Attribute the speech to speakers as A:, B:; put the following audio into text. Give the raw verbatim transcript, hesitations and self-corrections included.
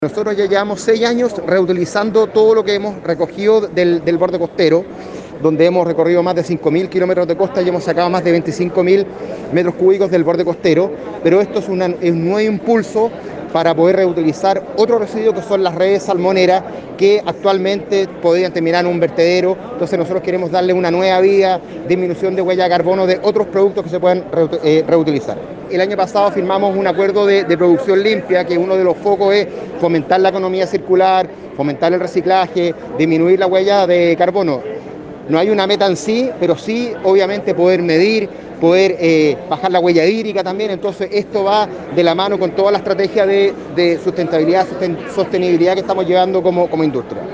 A: Nosotros ya llevamos seis años reutilizando todo lo que hemos recogido del, del borde costero, donde hemos recorrido más de cinco mil kilómetros de costa y hemos sacado más de veinticinco mil metros cúbicos del borde costero, pero esto es, una, es un nuevo impulso para poder reutilizar otros residuos que son las redes salmoneras que actualmente podrían terminar en un vertedero. Entonces nosotros queremos darle una nueva vida, disminución de huella de carbono de otros productos que se pueden eh, reutilizar. El año pasado firmamos un acuerdo de, de producción limpia, que uno de los focos es fomentar la economía circular, fomentar el reciclaje, disminuir la huella de carbono. No hay una meta en sí, pero sí obviamente poder medir, poder eh, bajar la huella hídrica también. Entonces esto va de la mano con toda la estrategia de, de sustentabilidad, sostenibilidad que estamos llevando como, como industria.